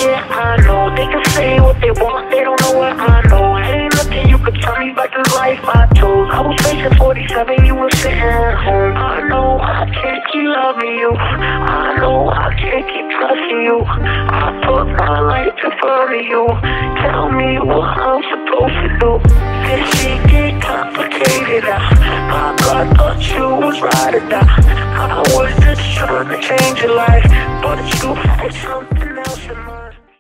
Yeah, I know. They can say what they want, they don't know what I know. Ain't nothing you could tell me about the life I chose. I was facing 47, you were sitting at home. I know I can't keep loving you. I know I can't keep trusting you. I put my life in front of you. Tell me what I'm supposed to do. This shit get complicated. My God thought you was right or die. I was just trying to change your life, but you had something